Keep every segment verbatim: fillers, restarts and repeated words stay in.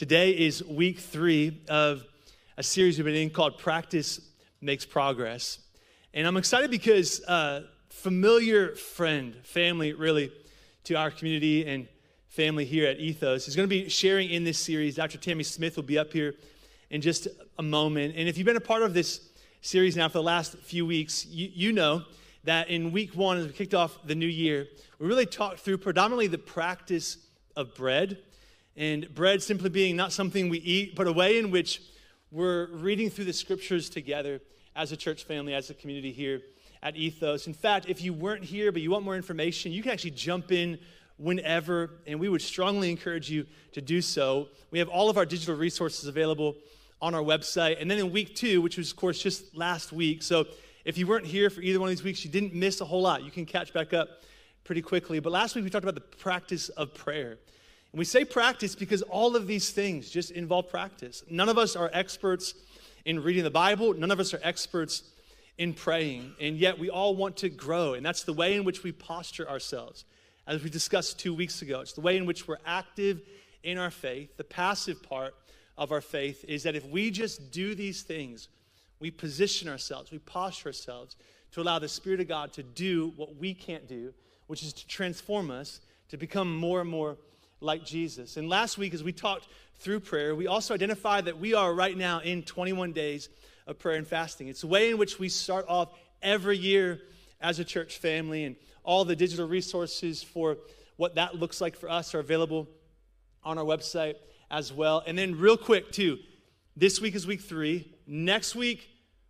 Today is week three of a series we've been in called Practice Makes Progress. And I'm excited because uh, familiar friend, family really, to our community and family here at Ethos is going to be sharing in this series. Doctor Tammy Smith will be up here in just a moment. And if you've been a part of this series now for the last few weeks, you, you know that in week one, as we kicked off the new year, we really talked through predominantly the practice of bread. And bread simply being not something we eat, but a way in which we're reading through the scriptures together as a church family, as a community here at Ethos. In fact, if you weren't here but you want more information, you can actually jump in whenever, and we would strongly encourage you to do so. We have all of our digital resources available on our website. And then in week two, which was, of course, just last week, so if you weren't here for either one of these weeks, you didn't miss a whole lot. You can catch back up pretty quickly. But last week, we talked about the practice of prayer. And we say practice because all of these things just involve practice. None of us are experts in reading the Bible. None of us are experts in praying. And yet we all want to grow. And that's the way in which we posture ourselves. As we discussed two weeks ago, it's the way in which we're active in our faith. The passive part of our faith is that if we just do these things, we position ourselves, we posture ourselves to allow the Spirit of God to do what we can't do, which is to transform us, to become more and more like Jesus. And last week, as we talked through prayer, we also identified that we are right now in twenty-one days of prayer and fasting. It's a way in which we start off every year as a church family, and all the digital resources for what that looks like for us are available on our website as well. And then real quick, too, this week is week three. Next week,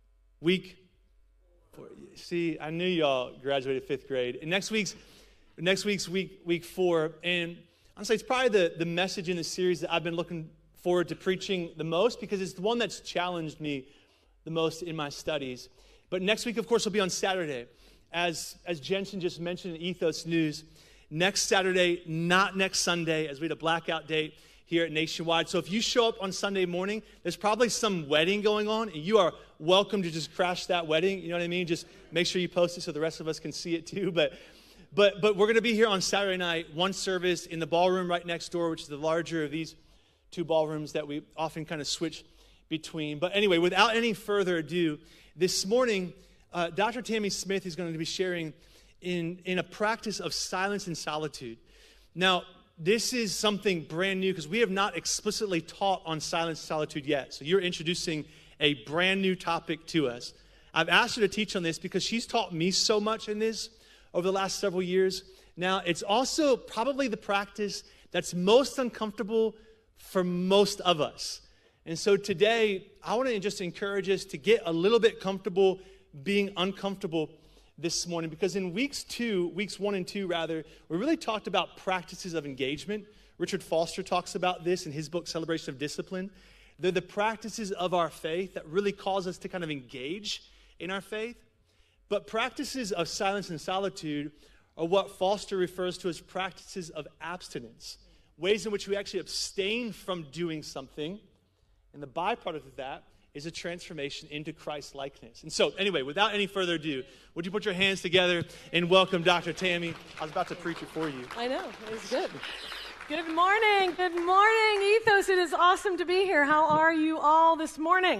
week four. See, I knew y'all graduated fifth grade. And next week's next week's week week four. And honestly, it's probably the, the message in the series that I've been looking forward to preaching the most because it's the one that's challenged me the most in my studies. But next week, of course, will be on Saturday. As, as Jensen just mentioned in Ethos News, next Saturday, not next Sunday, as we had a blackout date here at Nationwide. So if you show up on Sunday morning, there's probably some wedding going on, and you are welcome to just crash that wedding. You know what I mean? Just make sure you post it so the rest of us can see it too. But But but we're going to be here on Saturday night, one service in the ballroom right next door, which is the larger of these two ballrooms that we often kind of switch between. But anyway, without any further ado, this morning, uh, Doctor Tammy Smith is going to be sharing in, in a practice of silence and solitude. Now, this is something brand new because we have not explicitly taught on silence and solitude yet. So you're introducing a brand new topic to us. I've asked her to teach on this because she's taught me so much in this over the last several years. Now, it's also probably the practice that's most uncomfortable for most of us. And so today, I want to just encourage us to get a little bit comfortable being uncomfortable this morning, because in weeks two, weeks one and two rather, we really talked about practices of engagement. Richard Foster talks about this in his book, Celebration of Discipline. They're the practices of our faith that really cause us to kind of engage in our faith. But practices of silence and solitude are what Foster refers to as practices of abstinence, ways in which we actually abstain from doing something, and the byproduct of that is a transformation into Christ likeness. And so, anyway, without any further ado, would you put your hands together and welcome Doctor Tammy? I was about to preach it for you. I know, it was good. Good morning, good morning, Ethos. It is awesome to be here. How are you all this morning?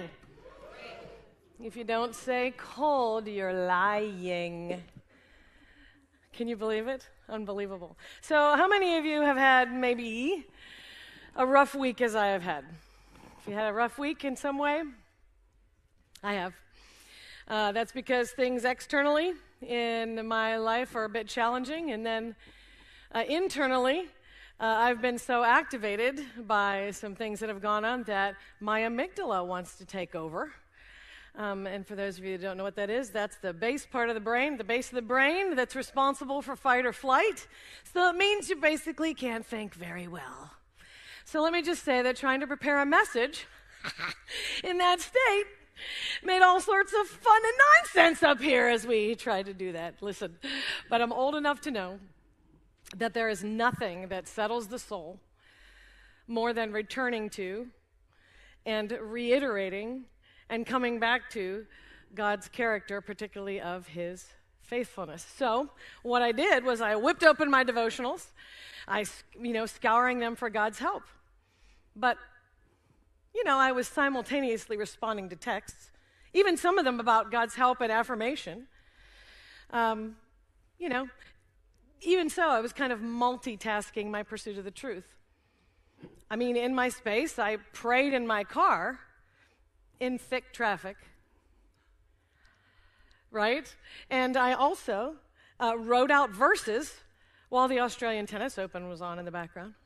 If you don't say cold, you're lying. Can you believe it? Unbelievable. So how many of you have had maybe a rough week as I have had? If you had a rough week in some way, I have. Uh, that's because things externally in my life are a bit challenging, and then uh, internally, uh, I've been so activated by some things that have gone on that my amygdala wants to take over. Um, and for those of you who don't know what that is, that's the base part of the brain, the base of the brain that's responsible for fight or flight. So it means you basically can't think very well. So let me just say that trying to prepare a message in that state made all sorts of fun and nonsense up here as we tried to do that. Listen, but I'm old enough to know that there is nothing that settles the soul more than returning to and reiterating and coming back to God's character, particularly of his faithfulness. So what I did was I whipped open my devotionals, I, you know, scouring them for God's help. But you know, I was simultaneously responding to texts, even some of them about God's help and affirmation. Um, you know, even so, I was kind of multitasking my pursuit of the truth. I mean, in my space, I prayed in my car in thick traffic, right? And I also uh, wrote out verses while the Australian Tennis Open was on in the background.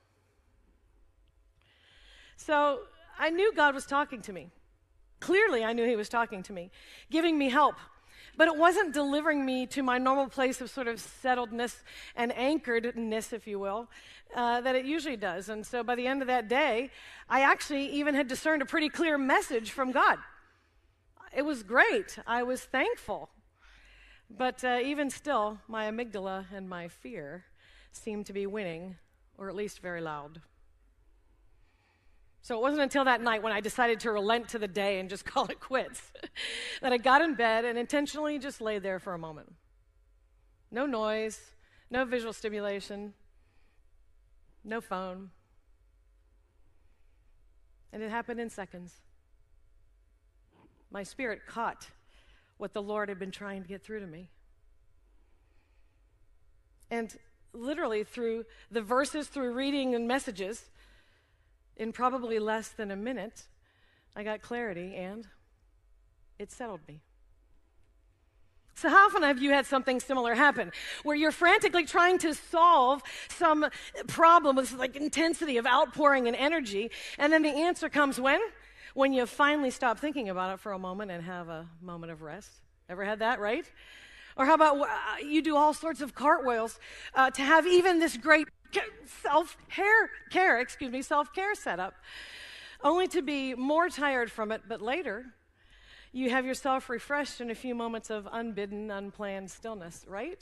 So I knew God was talking to me. Clearly, I knew he was talking to me, giving me help. But it wasn't delivering me to my normal place of sort of settledness and anchoredness, if you will, uh, that it usually does. And so by the end of that day, I actually even had discerned a pretty clear message from God. It was great. I was thankful. But uh, even still, my amygdala and my fear seemed to be winning, or at least very loud. So it wasn't until that night when I decided to relent to the day and just call it quits that I got in bed and intentionally just laid there for a moment. No noise, no visual stimulation, no phone. And it happened in seconds. My spirit caught what the Lord had been trying to get through to me. And literally through the verses, through reading and messages, in probably less than a minute, I got clarity, and it settled me. So how often have you had something similar happen, where you're frantically trying to solve some problem with like intensity of outpouring and energy, and then the answer comes when? When you finally stop thinking about it for a moment and have a moment of rest. Ever had that, right? Or how about uh, you do all sorts of cartwheels uh, to have even this great self-care, care, excuse me, self-care setup, only to be more tired from it, but later you have yourself refreshed in a few moments of unbidden, unplanned stillness, right?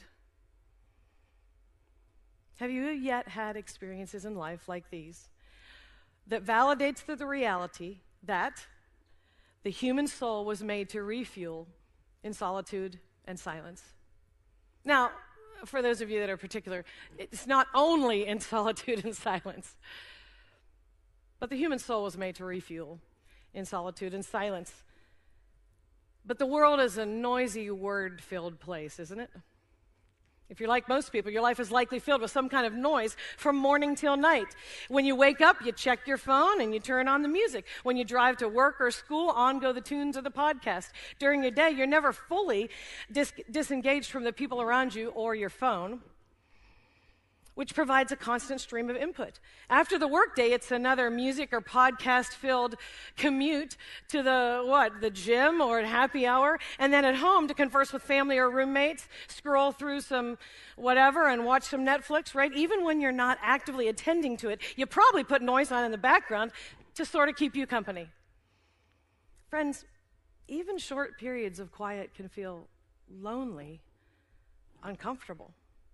Have you yet had experiences in life like these that validates the, the reality that the human soul was made to refuel in solitude and silence? Now, for those of you that are particular, it's not only in solitude and silence, but the human soul was made to refuel in solitude and silence. But the world is a noisy, word-filled place, isn't it? If you're like most people, your life is likely filled with some kind of noise from morning till night. When you wake up, you check your phone and you turn on the music. When you drive to work or school, on go the tunes or the podcast. During your day, you're never fully dis- disengaged from the people around you or your phone, which provides a constant stream of input. After the workday, it's another music or podcast-filled commute to the, what, the gym or at happy hour, and then at home to converse with family or roommates, scroll through some whatever and watch some Netflix, right? Even when you're not actively attending to it, you probably put noise on in the background to sort of keep you company. Friends, even short periods of quiet can feel lonely, uncomfortable.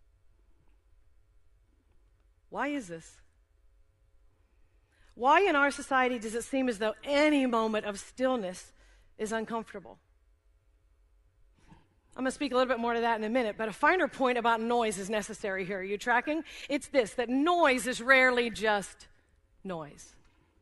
Why is this? Why in our society does it seem as though any moment of stillness is uncomfortable? I'm going to speak a little bit more to that in a minute, but a finer point about noise is necessary here. Are you tracking? It's this, that noise is rarely just noise.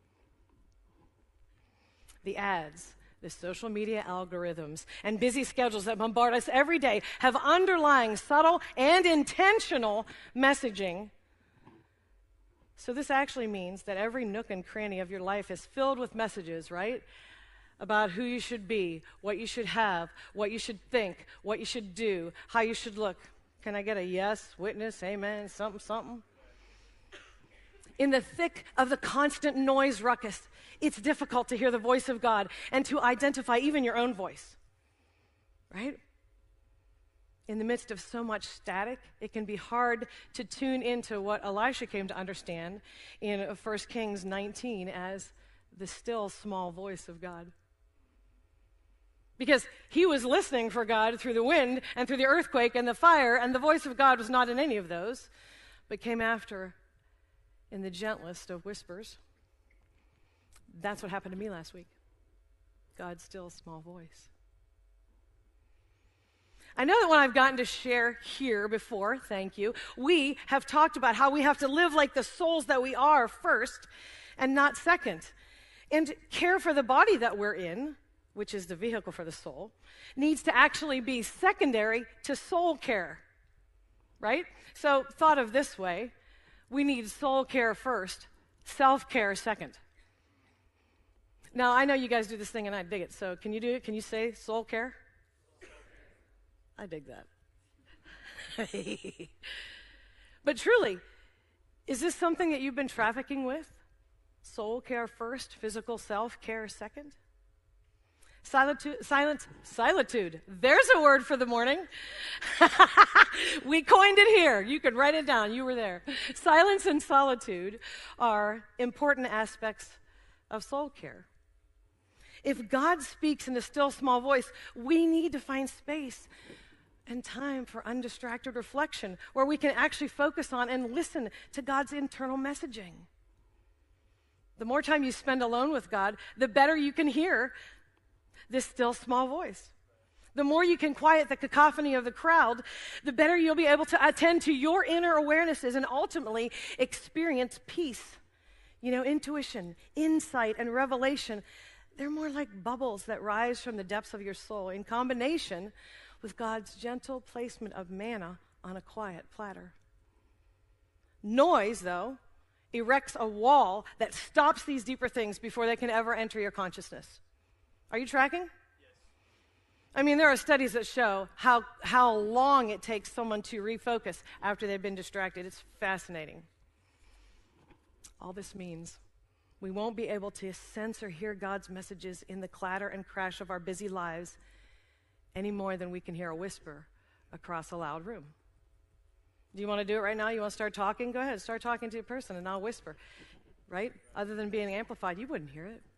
The ads, the social media algorithms, and busy schedules that bombard us every day have underlying subtle and intentional messaging. So this actually means that every nook and cranny of your life is filled with messages, right? About who you should be, what you should have, what you should think, what you should do, how you should look. Can I get a yes, witness, amen, something, something? In the thick of the constant noise ruckus, it's difficult to hear the voice of God and to identify even your own voice, right? In the midst of so much static, it can be hard to tune into what Elisha came to understand in First Kings nineteen as the still small voice of God. Because he was listening for God through the wind and through the earthquake and the fire, and the voice of God was not in any of those, but came after in the gentlest of whispers. That's what happened to me last week. God's still small voice. I know that when I've gotten to share here before, thank you, we have talked about how we have to live like the souls that we are first and not second. And care for the body that we're in, which is the vehicle for the soul, needs to actually be secondary to soul care, right? So thought of this way, we need soul care first, self-care second. Now, I know you guys do this thing and I dig it, so can you do it? Can you say soul care? I dig that. But truly, is this something that you've been trafficking with? Soul care first, physical self-care second? Solitude, silence, solitude. There's a word for the morning. We coined it here. You could write it down. You were there. Silence and solitude are important aspects of soul care. If God speaks in a still small voice, we need to find space and time for undistracted reflection where we can actually focus on and listen to God's internal messaging. The more time you spend alone with God, the better you can hear this still small voice. The more you can quiet the cacophony of the crowd, the better you'll be able to attend to your inner awarenesses and ultimately experience peace. You know, intuition, insight, and revelation, they're more like bubbles that rise from the depths of your soul in combination with God's gentle placement of manna on a quiet platter. Noise, though, erects a wall that stops these deeper things before they can ever enter your consciousness. Are you tracking? Yes. I mean, there are studies that show how, how long it takes someone to refocus after they've been distracted. It's fascinating. All this means we won't be able to sense or hear God's messages in the clatter and crash of our busy lives any more than we can hear a whisper across a loud room. Do you want to do it right now? You want to start talking? Go ahead, start talking to a person and I'll whisper, right? Other than being amplified, you wouldn't hear it.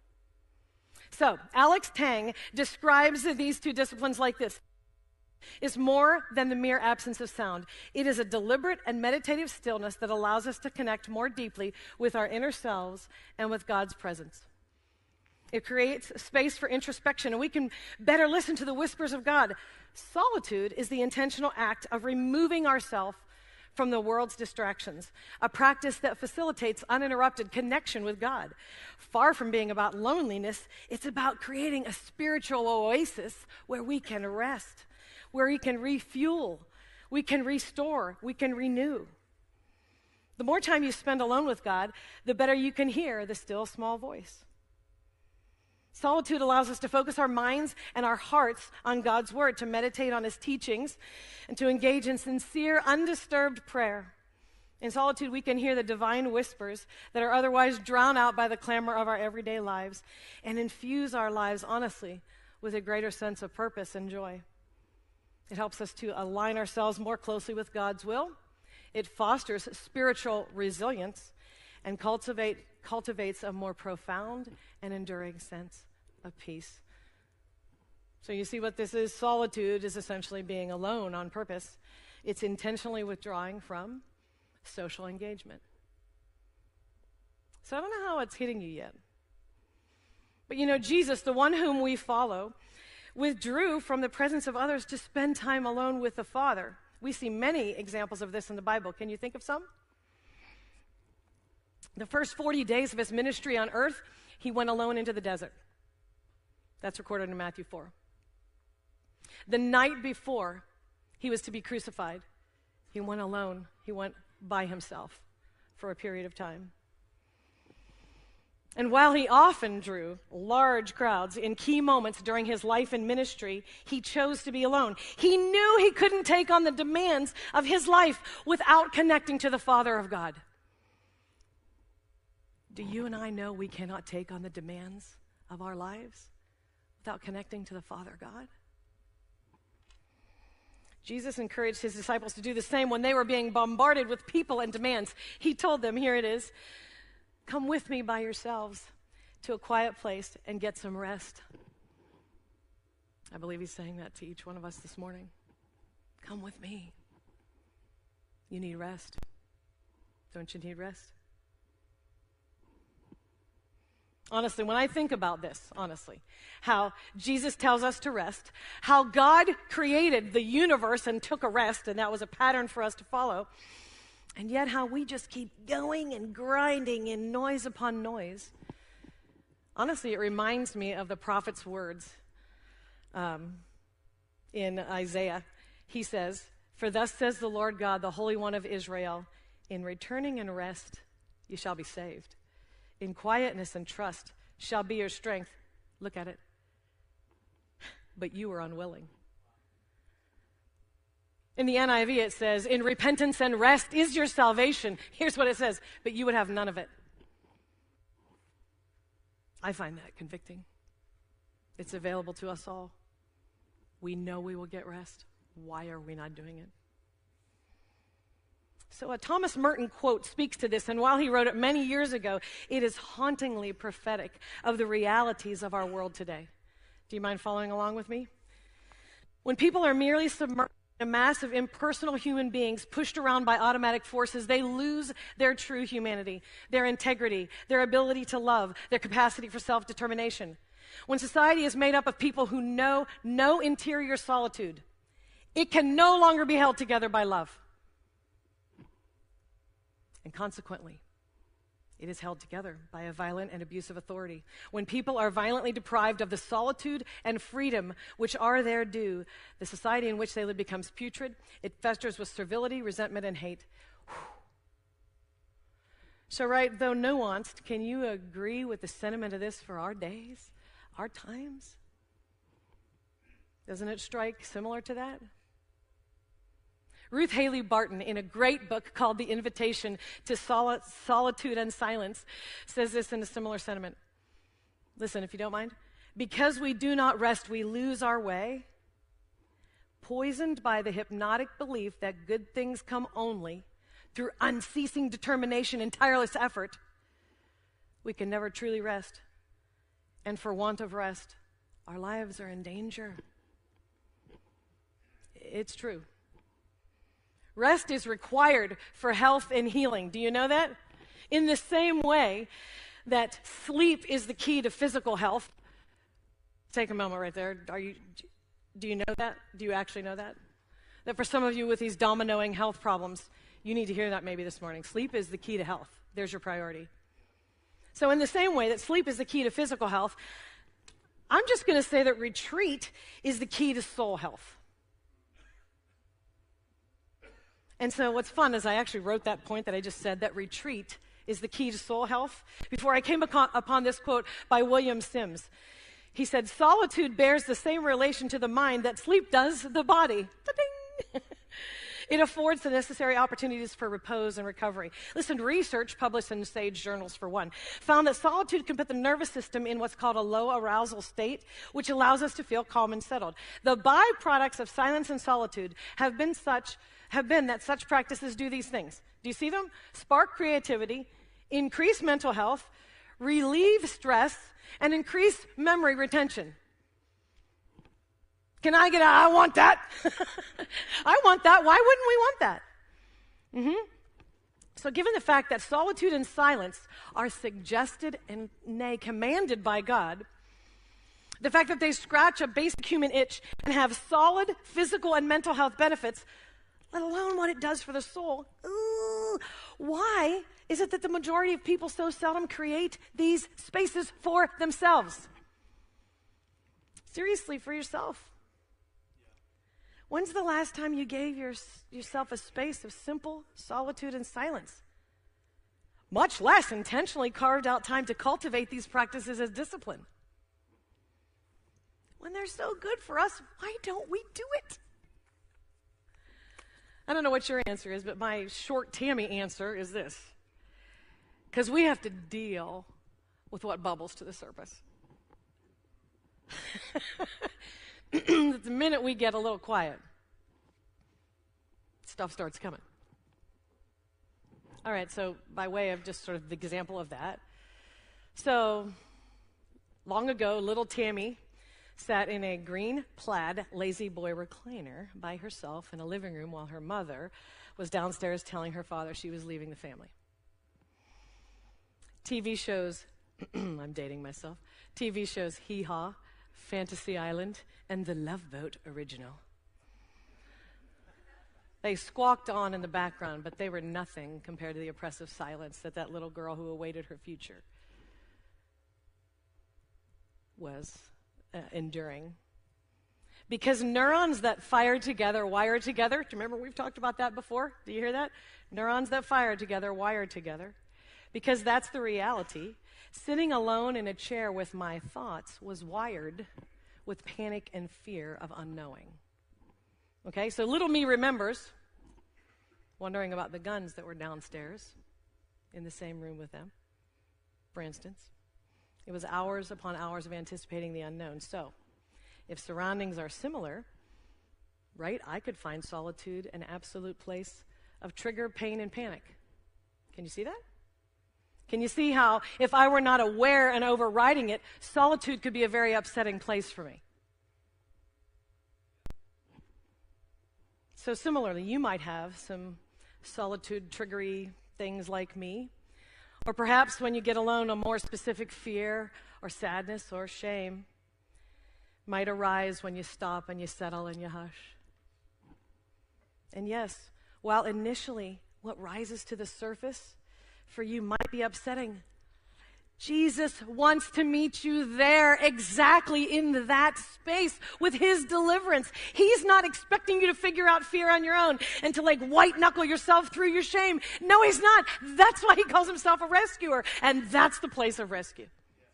So, Alex Tang describes these two disciplines like this. It's more than the mere absence of sound. It is a deliberate and meditative stillness that allows us to connect more deeply with our inner selves and with God's presence. It creates space for introspection, and we can better listen to the whispers of God. Solitude is the intentional act of removing ourselves from the world's distractions, a practice that facilitates uninterrupted connection with God. Far from being about loneliness, it's about creating a spiritual oasis where we can rest, where we can refuel, we can restore, we can renew. The more time you spend alone with God, the better you can hear the still small voice. Solitude allows us to focus our minds and our hearts on God's word, to meditate on his teachings, and to engage in sincere, undisturbed prayer. In solitude, we can hear the divine whispers that are otherwise drowned out by the clamor of our everyday lives, and infuse our lives, honestly, with a greater sense of purpose and joy. It helps us to align ourselves more closely with God's will. It fosters spiritual resilience and cultivate, cultivates a more profound and enduring sense of peace. So you see what this is? Solitude is essentially being alone on purpose. It's intentionally withdrawing from social engagement. So I don't know how it's hitting you yet. But you know, Jesus, the one whom we follow, withdrew from the presence of others to spend time alone with the Father. We see many examples of this in the Bible. Can you think of some? The first forty days of his ministry on earth, he went alone into the desert. That's recorded in Matthew four. The night before he was to be crucified, he went alone. He went by himself for a period of time. And while he often drew large crowds in key moments during his life and ministry, he chose to be alone. He knew he couldn't take on the demands of his life without connecting to the Father of God. Do you and I know we cannot take on the demands of our lives without connecting to the Father God? Jesus encouraged his disciples to do the same when they were being bombarded with people and demands. He told them, here it is, come with me by yourselves to a quiet place and get some rest. I believe he's saying that to each one of us this morning. Come with me. You need rest. Don't you need rest? Honestly, when I think about this, honestly, how Jesus tells us to rest, how God created the universe and took a rest, and that was a pattern for us to follow, and yet how we just keep going and grinding in noise upon noise, Honestly, it reminds me of the prophet's words um, in Isaiah. He says, "For thus says the Lord God, the Holy One of Israel, in returning and rest you shall be saved. In quietness and trust shall be your strength." Look at it. "But you were unwilling." In the N I V it says, "In repentance and rest is your salvation." Here's what it says, "But you would have none of it." I find that convicting. It's available to us all. We know we will get rest. Why are we not doing it? So a Thomas Merton quote speaks to this, and while he wrote it many years ago, it is hauntingly prophetic of the realities of our world today. Do you mind following along with me? When people are merely submerged in a mass of impersonal human beings pushed around by automatic forces, they lose their true humanity, their integrity, their ability to love, their capacity for self-determination. When society is made up of people who know no interior solitude, it can no longer be held together by love. And consequently, it is held together by a violent and abusive authority. When people are violently deprived of the solitude and freedom which are their due, the society in which they live becomes putrid. It festers with servility, resentment, and hate. Whew. So, right, though nuanced, can you agree with the sentiment of this for our days, our times? Doesn't it strike similar to that? Ruth Haley Barton, in a great book called The Invitation to Soli- Solitude and Silence, says this in a similar sentiment. Listen, if you don't mind. "Because we do not rest, we lose our way, poisoned by the hypnotic belief that good things come only through unceasing determination and tireless effort. We can never truly rest, and for want of rest, our lives are in danger." It's true. Rest is required for health and healing. Do you know that? In the same way that sleep is the key to physical health. Take a moment right there. Are you, do you know that? Do you actually know that? That for some of you with these dominoing health problems, you need to hear that maybe this morning. Sleep is the key to health. There's your priority. So in the same way that sleep is the key to physical health, I'm just going to say that retreat is the key to soul health. And so what's fun is I actually wrote that point that I just said, that retreat is the key to soul health, before I came upon this quote by William Sims. He said, "Solitude bears the same relation to the mind that sleep does the body." Ta-ding! It affords the necessary opportunities for repose and recovery. Listen, research published in Sage Journals, for one, found that solitude can put the nervous system in what's called a low arousal state, which allows us to feel calm and settled. The byproducts of silence and solitude have been such have been that such practices do these things. Do you see them? Spark creativity, increase mental health, relieve stress, and increase memory retention. Can I get a, I want that? I want that. Why wouldn't we want that? Mm-hmm. So given the fact that solitude and silence are suggested and nay, commanded by God, the fact that they scratch a basic human itch and have solid physical and mental health benefits, let alone what it does for the soul. Ooh, why is it that the majority of people so seldom create these spaces for themselves? Seriously, for yourself. When's the last time you gave your, yourself a space of simple solitude and silence? Much less intentionally carved out time to cultivate these practices as discipline. When they're so good for us, why don't we do it? I don't know what your answer is, but my short Tammy answer is this. Because we have to deal with what bubbles to the surface. The minute we get a little quiet, stuff starts coming. All right, so by way of just sort of the example of that. So, long ago, little Tammy sat in a green plaid lazy boy recliner by herself in a living room while her mother was downstairs telling her father she was leaving the family. T V shows, I'm dating myself, T V shows Hee Haw, Fantasy Island, and The Love Boat original. They squawked on in the background, but they were nothing compared to the oppressive silence that that little girl who awaited her future was uh, enduring. Because neurons that fire together wire together. Do you remember we've talked about that before? Do you hear that? Neurons that fire together wire together. Because that's the reality. Sitting alone in a chair with my thoughts was wired with panic and fear of unknowing. Okay, so little me remembers wondering about the guns that were downstairs in the same room with them, for instance. It was hours upon hours of anticipating the unknown. So, if surroundings are similar, right, I could find solitude an absolute place of trigger, pain, and panic. Can you see that? Can you see how, if I were not aware and overriding it, solitude could be a very upsetting place for me? So similarly, you might have some solitude triggery things like me. Or perhaps when you get alone, a more specific fear or sadness or shame might arise when you stop and you settle and you hush. And yes, while initially what rises to the surface for you might be upsetting, Jesus wants to meet you there, exactly in that space with his deliverance. He's not expecting you to figure out fear on your own and to like white knuckle yourself through your shame. No, he's not. That's why he calls himself a rescuer, and that's the place of rescue.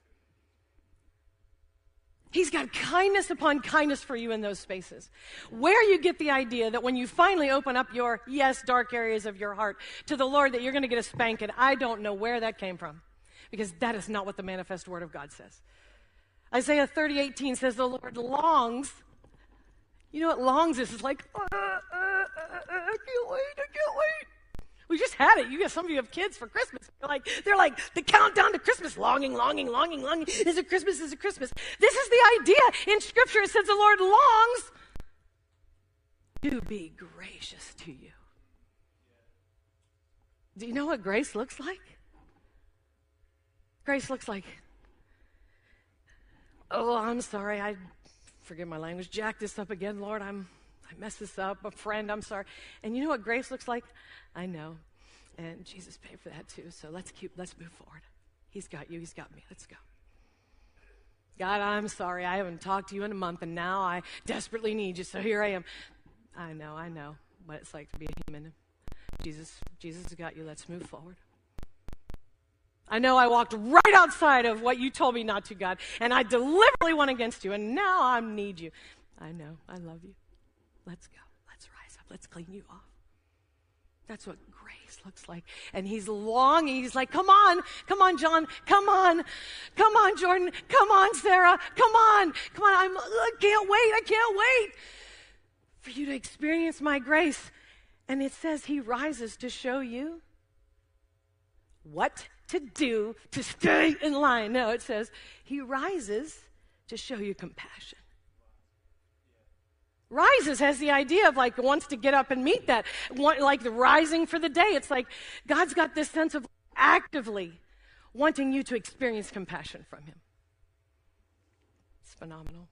He's got kindness upon kindness for you in those spaces. Where you get the idea that when you finally open up your, yes, dark areas of your heart to the Lord, that you're going to get a spanking, I don't know where that came from. Because that is not what the manifest word of God says. Isaiah thirty eighteen says the Lord longs. You know what longs is? It's like, uh, uh, uh, I can't wait, I can't wait. We just had it. You guys, some of you have kids for Christmas. They're like, they're like the countdown to Christmas, longing, longing, longing, longing. Is it Christmas? Is it Christmas? This is the idea in Scripture. It says the Lord longs to be gracious to you. Do you know what grace looks like? Grace looks like, oh, I'm sorry. I, forgive my language, jack this up again, Lord. I'm, I messed this up. A friend, I'm sorry. And you know what grace looks like? I know. And Jesus paid for that too. So let's keep, let's move forward. He's got you. He's got me. Let's go. God, I'm sorry. I haven't talked to you in a month, and now I desperately need you. So here I am. I know, I know what it's like to be a human. Jesus, Jesus has got you. Let's move forward. I know I walked right outside of what you told me not to, God, and I deliberately went against you, and now I need you. I know. I love you. Let's go. Let's rise up. Let's clean you off. That's what grace looks like. And he's longing. He's like, come on. Come on, John. Come on. Come on, Jordan. Come on, Sarah. Come on. Come on. I'm, I can't wait. I can't wait for you to experience my grace. And it says he rises to show you what to do to stay in line. No, it says he rises to show you compassion. Rises has the idea of like wants to get up and meet that, want, like the rising for the day. It's like God's got this sense of actively wanting you to experience compassion from him. It's phenomenal.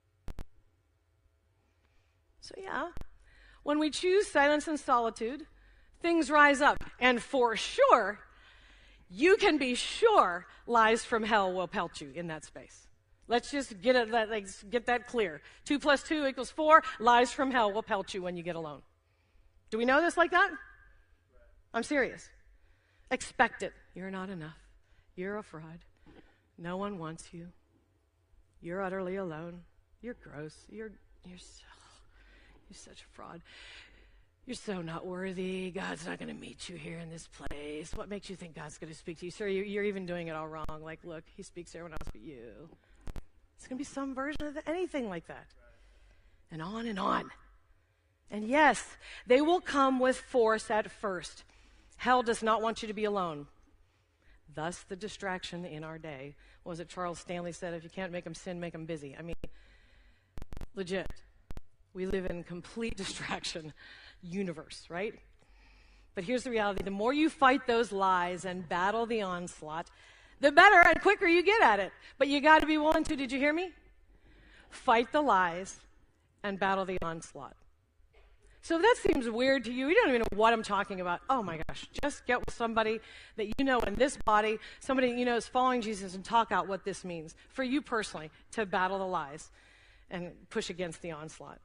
So yeah, when we choose silence and solitude, things rise up. And for sure, you can be sure lies from hell will pelt you in that space. Let's just get it, like, get that clear. Two plus two equals four. Lies from hell will pelt you when you get alone. Do we know this like that? I'm serious. Expect it. You're not enough. You're a fraud. No one wants you. You're utterly alone. You're gross. You're you're so you're such a fraud. You're so not worthy. God's not going to meet you here in this place. What makes you think God's going to speak to you? Sir, you're, you're even doing it all wrong. Like, look, he speaks to everyone else but you. It's going to be some version of anything like that. And on and on. And yes, they will come with force at first. Hell does not want you to be alone. Thus the distraction in our day. What was it Charles Stanley said? If you can't make them sin, make them busy. I mean, legit. We live in complete distraction universe, right? But here's the reality. The more you fight those lies and battle the onslaught, the better and quicker you get at it. But you got to be willing to, did you hear me? Fight the lies and battle the onslaught. So if that seems weird to you, you don't even know what I'm talking about. Oh my gosh, just get with somebody that you know in this body, somebody that you know is following Jesus, and talk out what this means for you personally to battle the lies and push against the onslaught.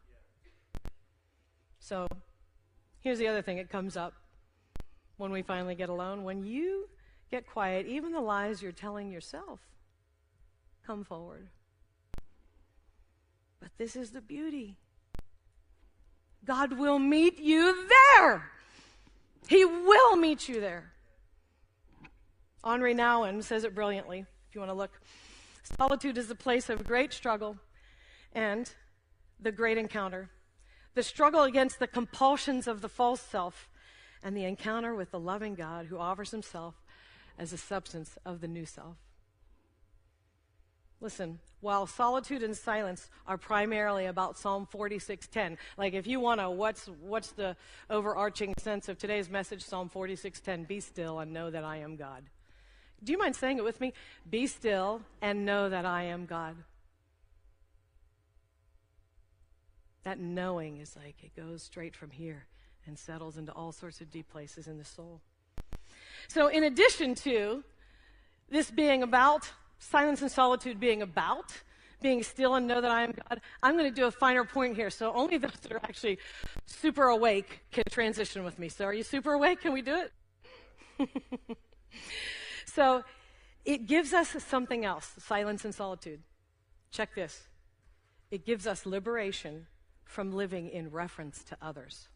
So here's the other thing that comes up when we finally get alone. When you get quiet, even the lies you're telling yourself come forward. But this is the beauty. God will meet you there. He will meet you there. Henri Nouwen says it brilliantly, if you want to look. Solitude is the place of great struggle and the great encounter. The struggle against the compulsions of the false self and the encounter with the loving God who offers himself as the substance of the new self. Listen, while solitude and silence are primarily about Psalm forty-six ten, like if you want to, what's what's the overarching sense of today's message? Psalm forty-six ten, be still and know that I am God. Do you mind saying it with me? Be still and know that I am God. That knowing is like it goes straight from here and settles into all sorts of deep places in the soul. So in addition to this being about silence and solitude being about being still and know that I am God, I'm going to do a finer point here. So only those that are actually super awake can transition with me. So are you super awake? Can we do it? So it gives us something else, silence and solitude. Check this. It gives us liberation from living in reference to others.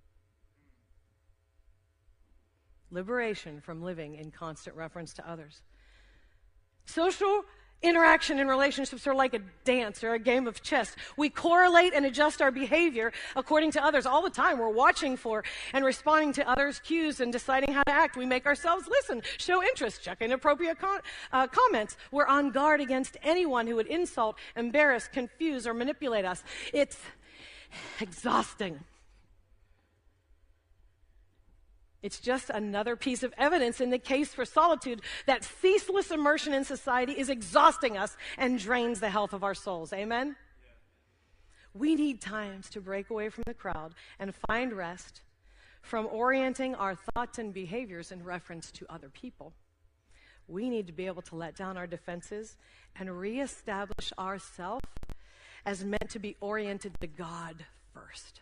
Liberation from living in constant reference to others. Social interaction and relationships are like a dance or a game of chess. We correlate and adjust our behavior according to others all the time. We're watching for and responding to others' cues and deciding how to act. We make ourselves listen, show interest, check inappropriate con- uh, comments. We're on guard against anyone who would insult, embarrass, confuse, or manipulate us. It's exhausting. It's just another piece of evidence in the case for solitude that ceaseless immersion in society is exhausting us and drains the health of our souls. Amen? Yeah. We need times to break away from the crowd and find rest from orienting our thoughts and behaviors in reference to other people. We need to be able to let down our defenses and reestablish ourselves as meant to be oriented to God first.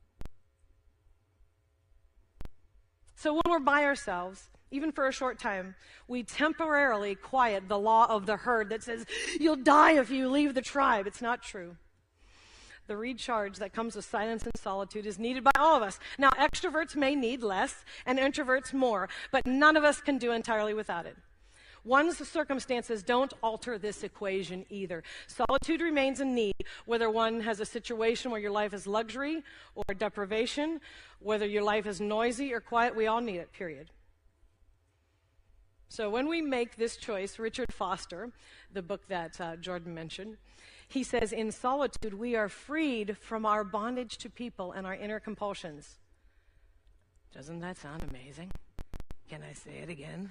So when we're by ourselves, even for a short time, we temporarily quiet the law of the herd that says, you'll die if you leave the tribe. It's not true. The recharge that comes with silence and solitude is needed by all of us. Now, extroverts may need less and introverts more, but none of us can do entirely without it. One's circumstances don't alter this equation either. Solitude remains a need, whether one has a situation where your life is luxury or deprivation, whether your life is noisy or quiet, we all need it, period. So when we make this choice, Richard Foster, the book that uh, Jordan mentioned, he says, in solitude, we are freed from our bondage to people and our inner compulsions. Doesn't that sound amazing? Can I say it again?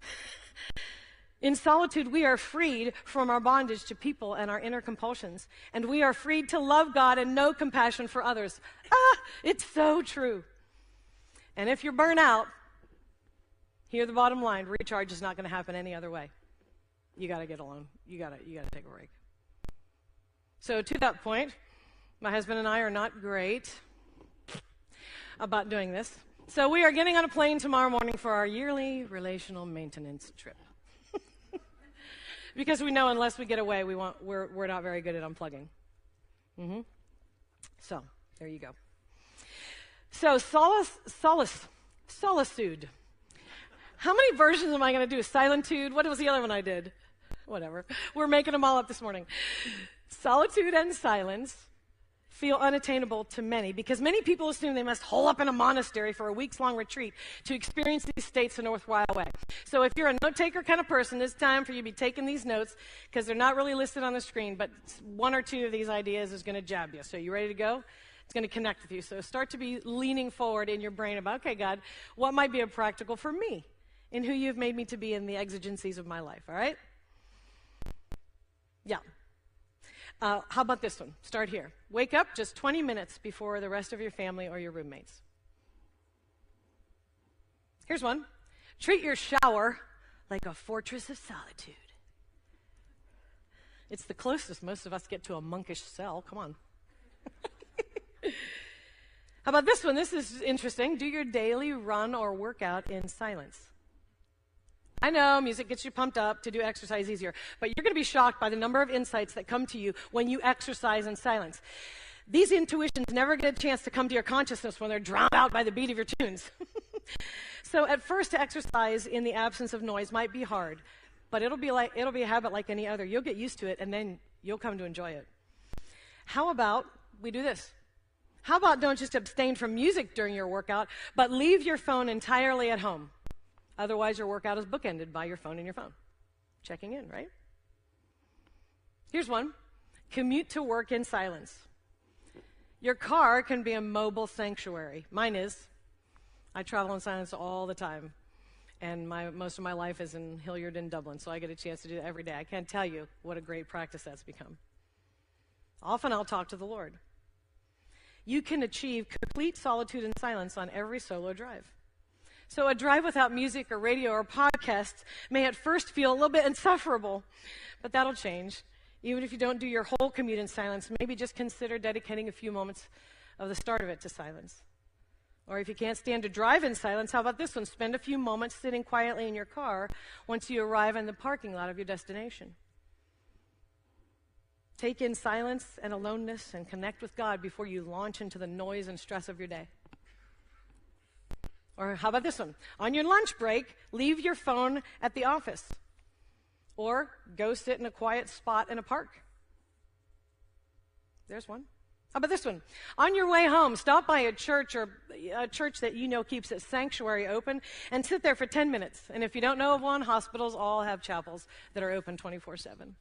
In solitude, we are freed from our bondage to people and our inner compulsions, and we are freed to love God and know compassion for others. Ah, it's so true. And if you're burnt out, here's the bottom line: recharge is not going to happen any other way. You got to get alone. You got to you got to take a break. So to that point, my husband and I are not great about doing this. So we are getting on a plane tomorrow morning for our yearly relational maintenance trip. Because we know unless we get away, we want, we're, we're not very good at unplugging. Mm-hmm. So, there you go. So, solace, solace, solitude. How many versions am I going to do? Silentitude? What was the other one I did? Whatever. We're making them all up this morning. Solitude and silence feel unattainable to many because many people assume they must hole up in a monastery for a weeks-long retreat to experience these states in a worthwhile way. So if you're a note-taker kind of person, it's time for you to be taking these notes because they're not really listed on the screen, but one or two of these ideas is going to jab you. So you ready to go? It's going to connect with you. So start to be leaning forward in your brain about, okay, God, what might be a practical for me in who you've made me to be in the exigencies of my life, all right? Yeah. Uh, how about this one? Start here. Wake up just twenty minutes before the rest of your family or your roommates. Here's one. Treat your shower like a fortress of solitude. It's the closest most of us get to a monkish cell. Come on. How about this one? This is interesting. Do your daily run or workout in silence. I know music gets you pumped up to do exercise easier, but you're going to be shocked by the number of insights that come to you when you exercise in silence. These intuitions never get a chance to come to your consciousness when they're drowned out by the beat of your tunes. So at first, to exercise in the absence of noise might be hard, but it'll be like it'll be a habit like any other. You'll get used to it, and then you'll come to enjoy it. How about we do this? How about don't just abstain from music during your workout, but leave your phone entirely at home? Otherwise, your workout is bookended by your phone and your phone. Checking in, right? Here's one. Commute to work in silence. Your car can be a mobile sanctuary. Mine is. I travel in silence all the time. And my, most of my life is in Hilliard and Dublin, so I get a chance to do that every day. I can't tell you what a great practice that's become. Often I'll talk to the Lord. You can achieve complete solitude and silence on every solo drive. So a drive without music or radio or podcasts may at first feel a little bit insufferable, but that'll change. Even if you don't do your whole commute in silence, maybe just consider dedicating a few moments of the start of it to silence. Or if you can't stand to drive in silence, how about this one? Spend a few moments sitting quietly in your car once you arrive in the parking lot of your destination. Take in silence and aloneness and connect with God before you launch into the noise and stress of your day. Or how about this one? On your lunch break, leave your phone at the office. Or go sit in a quiet spot in a park. There's one. How about this one? On your way home, stop by a church or a church that you know keeps its sanctuary open and sit there for ten minutes. And if you don't know of one, hospitals all have chapels that are open twenty-four seven.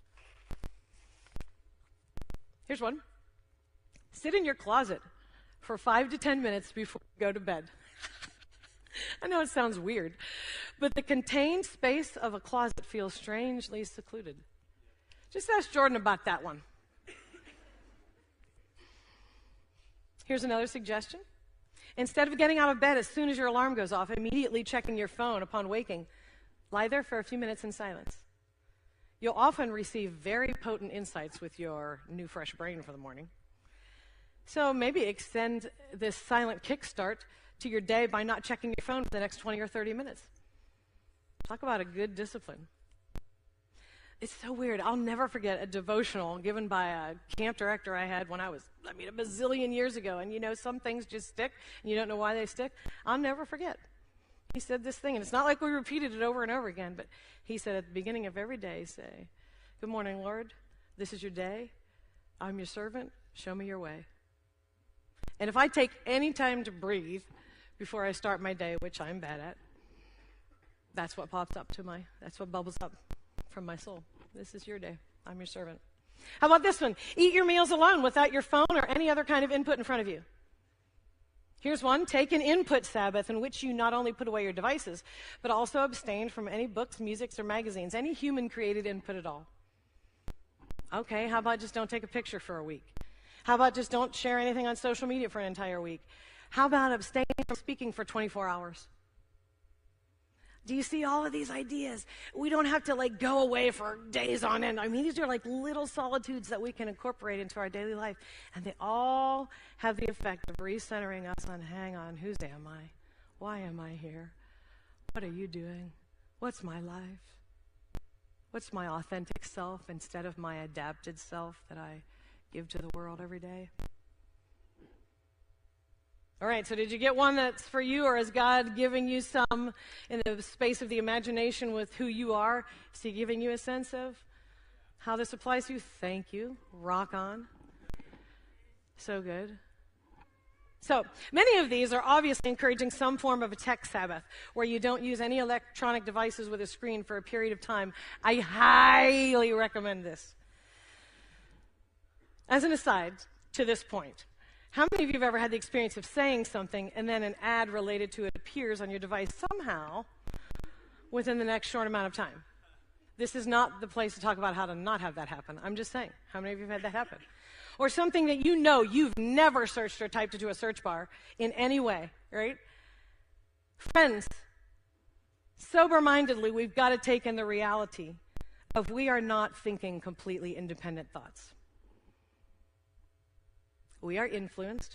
Here's one. Sit in your closet for five to ten minutes before you go to bed. I know it sounds weird, but the contained space of a closet feels strangely secluded. Just ask Jordan about that one. Here's another suggestion. Instead of getting out of bed as soon as your alarm goes off, immediately checking your phone upon waking, lie there for a few minutes in silence. You'll often receive very potent insights with your new, fresh brain for the morning. So maybe extend this silent kickstart to your day by not checking your phone for the next twenty or thirty minutes. Talk about a good discipline. It's so weird. I'll never forget a devotional given by a camp director I had when I was, I mean, a bazillion years ago. And you know, some things just stick, and you don't know why they stick. I'll never forget. He said this thing, and it's not like we repeated it over and over again, but he said at the beginning of every day, say, "Good morning, Lord. This is your day. I'm your servant. Show me your way." And if I take any time to breathe before I start my day, which I'm bad at, that's what pops up to my, that's what bubbles up from my soul. This is your day. I'm your servant. How about this one? Eat your meals alone without your phone or any other kind of input in front of you. Here's one. Take an input Sabbath in which you not only put away your devices, but also abstain from any books, musics, or magazines, any human-created input at all. Okay, how about just don't take a picture for a week? How about just don't share anything on social media for an entire week? How about abstain from speaking for twenty-four hours? Do you see all of these ideas? We don't have to like go away for days on end. I mean, these are like little solitudes that we can incorporate into our daily life. And they all have the effect of recentering us on, hang on, whose am I? Why am I here? What are you doing? What's my life? What's my authentic self instead of my adapted self that I give to the world every day? All right, so did you get one that's for you, or is God giving you some in the space of the imagination with who you are? Is he giving you a sense of how this applies to you? Thank you. Rock on. So good. So many of these are obviously encouraging some form of a tech Sabbath where you don't use any electronic devices with a screen for a period of time. I highly recommend this. As an aside to this point, how many of you have ever had the experience of saying something and then an ad related to it appears on your device somehow within the next short amount of time? This is not the place to talk about how to not have that happen. I'm just saying, how many of you have had that happen? Or something that you know you've never searched or typed into a search bar in any way, right? Friends, sober-mindedly, we've got to take in the reality of we are not thinking completely independent thoughts. We are influenced.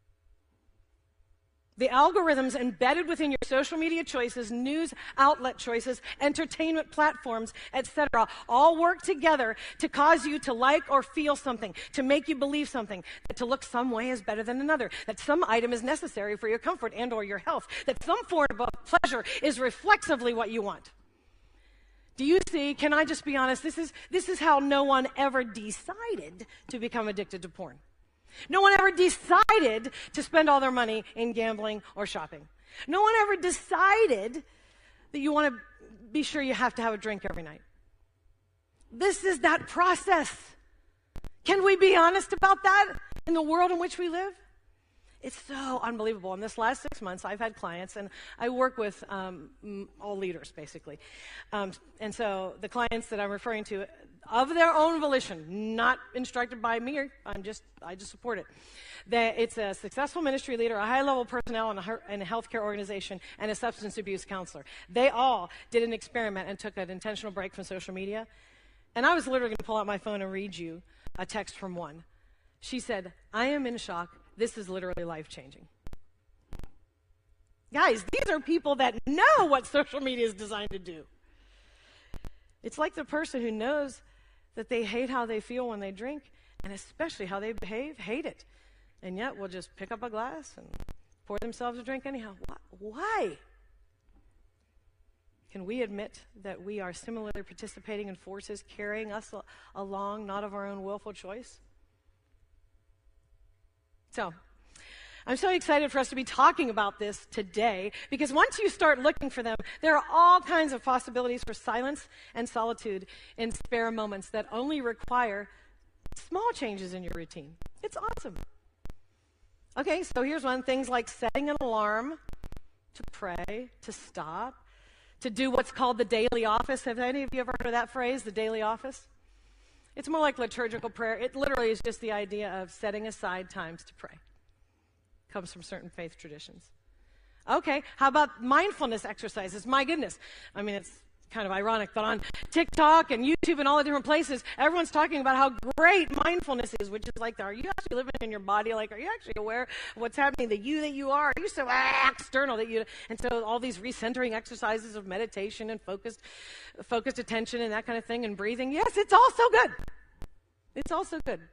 The algorithms embedded within your social media choices, news outlet choices, entertainment platforms, et cetera, all work together to cause you to like or feel something, to make you believe something, that to look some way is better than another, that some item is necessary for your comfort and or your health, that some form of pleasure is reflexively what you want. Do you see, can I just be honest, this is, this is how no one ever decided to become addicted to porn. No one ever decided to spend all their money in gambling or shopping. No one ever decided that you want to be sure you have to have a drink every night. This is that process. Can we be honest about that in the world in which we live? It's so unbelievable. In this last six months, I've had clients, and I work with um, all leaders, basically. Um, and so the clients that I'm referring to, of their own volition, not instructed by me, or I'm just, I just support it. That it's a successful ministry leader, a high-level personnel in a, in a healthcare organization, and a substance abuse counselor. They all did an experiment and took an intentional break from social media. And I was literally going to pull out my phone and read you a text from one. She said, "I am in shock. This is literally life-changing." Guys, these are people that know what social media is designed to do. It's like the person who knows that they hate how they feel when they drink, and especially how they behave, hate it. And yet will just pick up a glass and pour themselves a drink anyhow. Why? Can we admit that we are similarly participating in forces carrying us along, not of our own willful choice? So, I'm so excited for us to be talking about this today, because once you start looking for them, there are all kinds of possibilities for silence and solitude in spare moments that only require small changes in your routine. It's awesome. Okay, so here's one. Things like setting an alarm to pray, to stop, to do what's called the daily office. Have any of you ever heard of that phrase, the daily office? It's more like liturgical prayer. It literally is just the idea of setting aside times to pray. Comes from certain faith traditions. Okay, how about mindfulness exercises? My goodness. I mean, it's kind of ironic, but on TikTok and YouTube and all the different places, everyone's talking about how great mindfulness is, which is like, are you actually living in your body? Like, are you actually aware of what's happening, the you that you are? Are you so ah, external that you, and so all these recentering exercises of meditation and focused, focused attention and that kind of thing and breathing. Yes, it's all so good. It's all so good.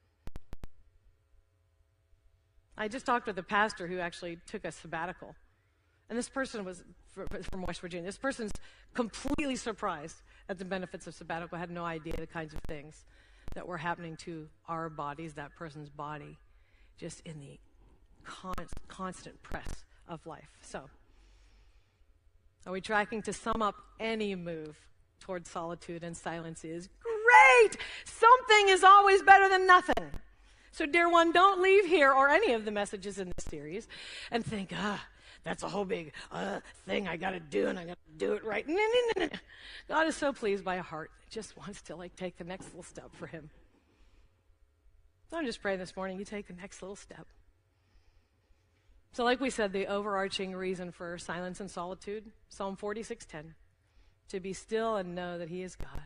I just talked with a pastor who actually took a sabbatical. And this person was from West Virginia. This person's completely surprised at the benefits of sabbatical, had no idea the kinds of things that were happening to our bodies, that person's body, just in the con- constant press of life. So, are we tracking? To sum up, any move towards solitude and silence is great! Something is always better than nothing. So, dear one, don't leave here or any of the messages in this series and think, ah, that's a whole big uh, thing I got to do, and I got to do it right. No, no, no, no. God is so pleased by a heart that just wants to like take the next little step for Him. So I'm just praying this morning, you take the next little step. So, like we said, the overarching reason for silence and solitude, Psalm forty-six ten, to be still and know that He is God.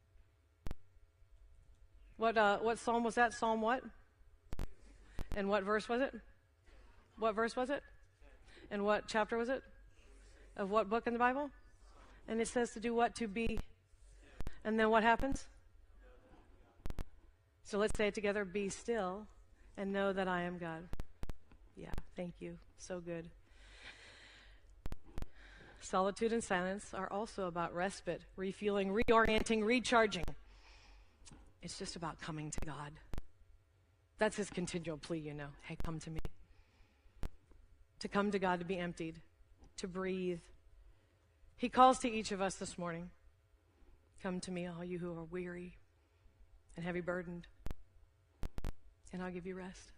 What uh, what psalm was that? Psalm what? And what verse was it? What verse was it? And what chapter was it? Of what book in the Bible? And it says to do what? To be. And then what happens? So let's say it together. Be still and know that I am God. Yeah, thank you. So good. Solitude and silence are also about respite, refueling, reorienting, recharging. It's just about coming to God. That's His continual plea, you know. Hey, come to me. To come to God, to be emptied, to breathe. He calls to each of us this morning. Come to me, all you who are weary and heavy burdened, and I'll give you rest.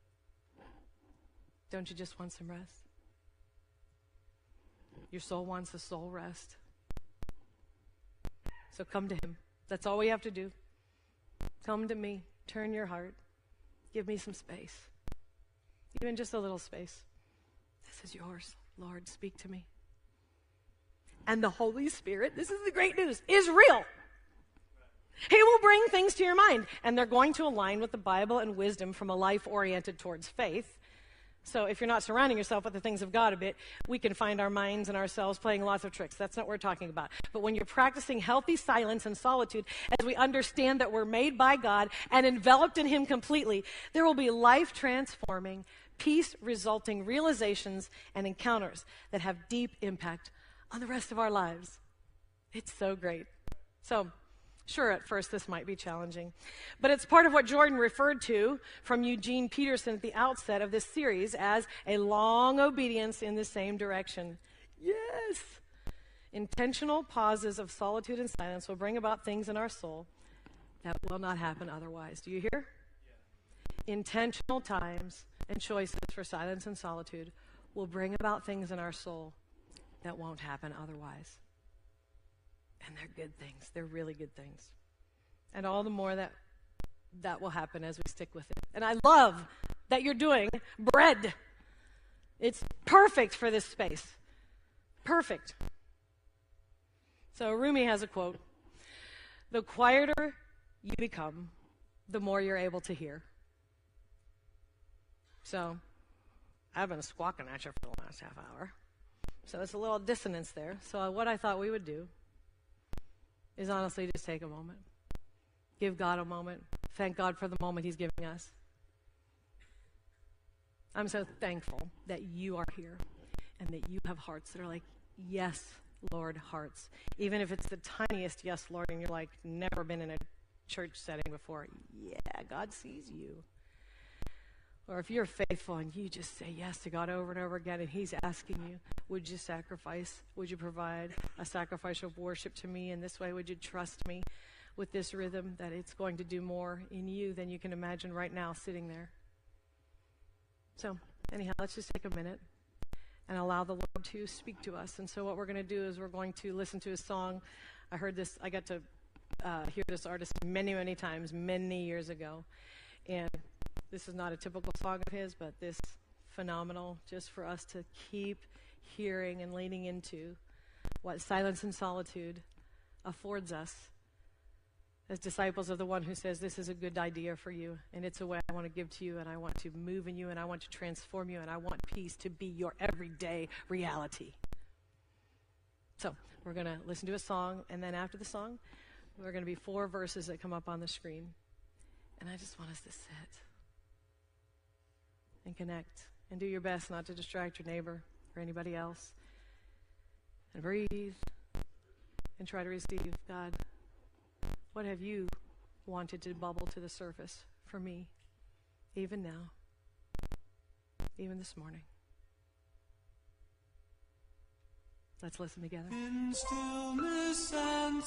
Don't you just want some rest? Your soul wants a soul rest. So come to him. That's all we have to do. Come to me. Turn your heart. Give me some space. Even just a little space. This is yours. Lord, speak to me. And the Holy Spirit, this is the great news, is real. He will bring things to your mind, and they're going to align with the Bible and wisdom from a life oriented towards faith. So if you're not surrounding yourself with the things of God a bit, we can find our minds and ourselves playing lots of tricks. That's not what we're talking about. But when you're practicing healthy silence and solitude, as we understand that we're made by God and enveloped in him completely, there will be life-transforming, peace-resulting realizations and encounters that have deep impact on the rest of our lives. It's so great. So, sure, at first this might be challenging, but it's part of what Jordan referred to from Eugene Peterson at the outset of this series as a long obedience in the same direction. Yes! Intentional pauses of solitude and silence will bring about things in our soul that will not happen otherwise. Do you hear? Yeah. Intentional times and choices for silence and solitude will bring about things in our soul that won't happen otherwise. And they're good things. They're really good things. And all the more that that will happen as we stick with it. And I love that you're doing bread. It's perfect for this space. Perfect. So Rumi has a quote. The quieter you become, the more you're able to hear. So I've been squawking at you for the last half hour. So there's a little dissonance there. So what I thought we would do is honestly just take a moment. Give God a moment. Thank God for the moment he's giving us. I'm so thankful that you are here and that you have hearts that are like, yes, Lord, hearts. Even if it's the tiniest yes, Lord, and you're like, never been in a church setting before. Yeah, God sees you. Or if you're faithful and you just say yes to God over and over again and he's asking you, would you sacrifice? Would you provide a sacrifice of worship to me? In this way, would you trust me with this rhythm that it's going to do more in you than you can imagine right now sitting there? So anyhow, let's just take a minute and allow the Lord to speak to us. And so what we're going to do is we're going to listen to a song. I heard this, I got to uh, hear this artist many, many times, many years ago. And this is not a typical song of his, but this phenomenal, just for us to keep hearing and leaning into what silence and solitude affords us as disciples of the one who says, this is a good idea for you, and it's a way I want to give to you, and I want to move in you, and I want to transform you, and I want peace to be your everyday reality. So we're going to listen to a song, and then after the song, there are going to be four verses that come up on the screen. And I just want us to sit and connect and do your best not to distract your neighbor or anybody else. And breathe and try to receive. God, what have you wanted to bubble to the surface for me, even now, even this morning? Let's listen together. In stillness and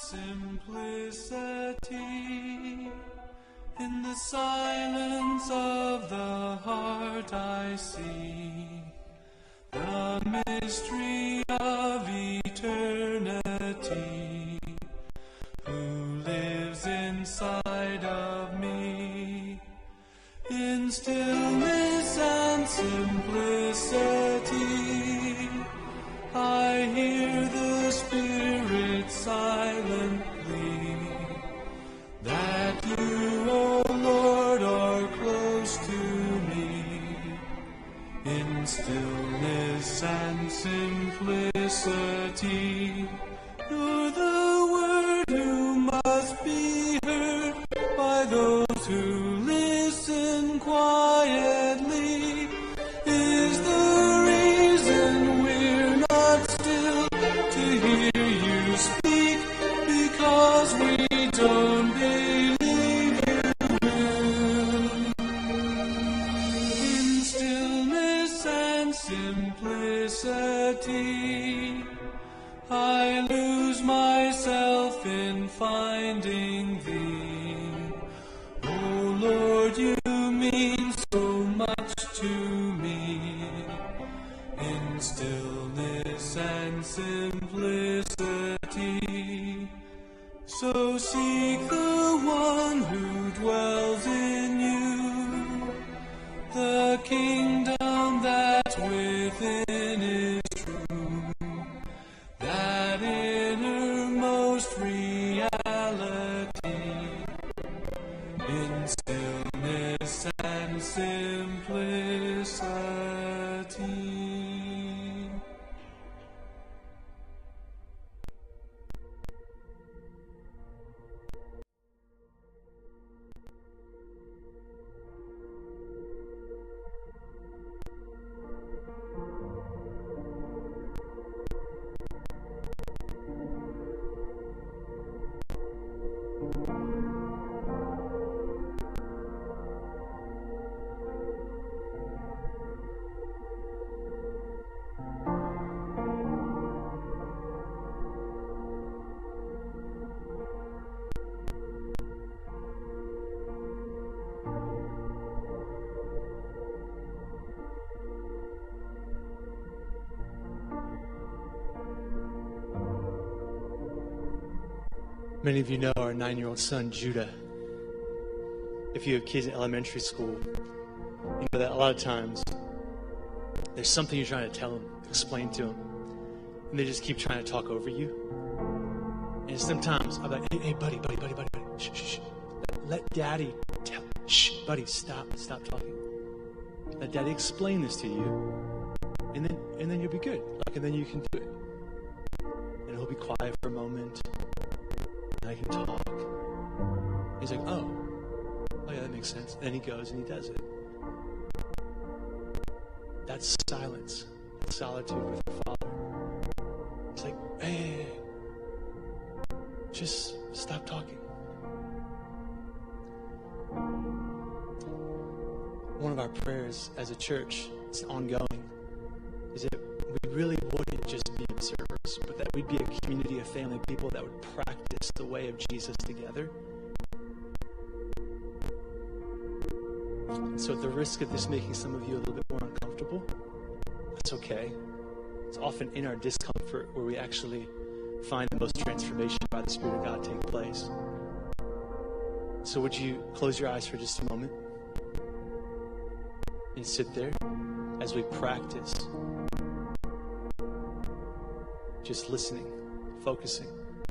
simplicity, in the silence of the heart I see the mystery of eternity, who lives inside of me. In stillness and simplicity, I hear the Spirit silently, that you, O Lord, are close to me. In stillness and simplicity, you're the word who must be heard by those who listen quietly. Is the reason we're not still to hear you speak, because we don't believe you will. In stillness and simplicity, I lose myself in finding thee. Oh Lord, in stillness and simplicity. Many of you know our nine-year-old son, Judah. If you have kids in elementary school, you know that a lot of times there's something you're trying to tell them, explain to them, and they just keep trying to talk over you. And sometimes I'm like, hey, hey buddy, buddy, buddy, buddy, buddy, shh, shh, shh. Let, let daddy tell, shh, buddy, stop, stop talking. Let daddy explain this to you, and then and then you'll be good. Like, and then you can do it. And he'll be quiet for a moment. I can talk. He's like, oh, oh yeah, that makes sense. Then he goes and he does it. That's silence. That's solitude with your Father. It's like, hey, hey, hey, just stop talking. One of our prayers as a church, it's ongoing, is that we really wouldn't just be observers, but that we'd be a community of family people that would practice the way of Jesus together. So at the risk of this making some of you a little bit more uncomfortable, that's okay. It's often in our discomfort where we actually find the most transformation by the Spirit of God take place. So would you close your eyes for just a moment and sit there as we practice just listening, focusing.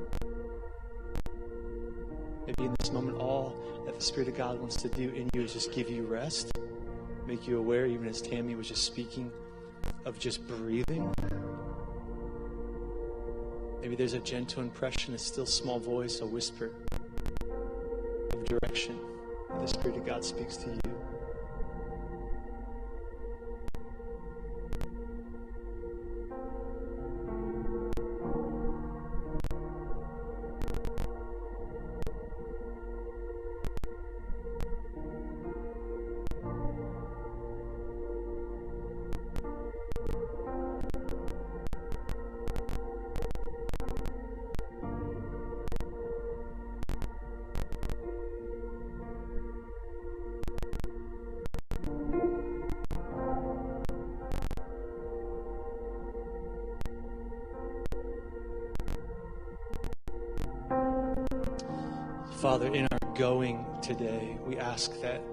Maybe in this moment, all that the Spirit of God wants to do in you is just give you rest, make you aware, even as Tammy was just speaking, of just breathing. Maybe there's a gentle impression, a still small voice, a whisper of direction that the Spirit of God speaks to you. Father, in our going today, we ask that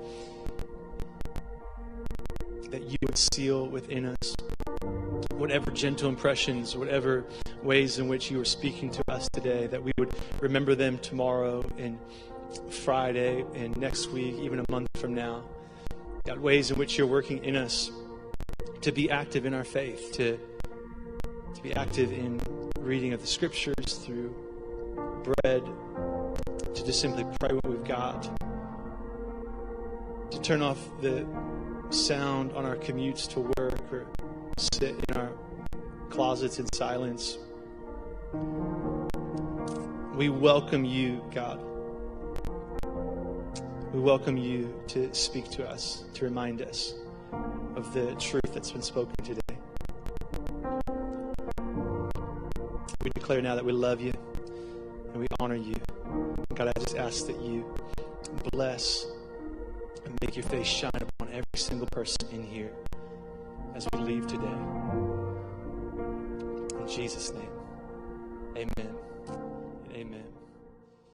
that you would seal within us whatever gentle impressions, whatever ways in which you are speaking to us today, that we would remember them tomorrow and Friday and next week, even a month from now. God, ways in which you're working in us to be active in our faith, to, to be active in reading of the scriptures through bread, to just simply pray what we've got, to turn off the sound on our commutes to work or sit in our closets in silence. We welcome you, God. We welcome you to speak to us, to remind us of the truth that's been spoken today. We declare now that we love you and we honor you. God, I just ask that you bless and make your face shine upon every single person in here as we leave today. In Jesus' name, amen and amen.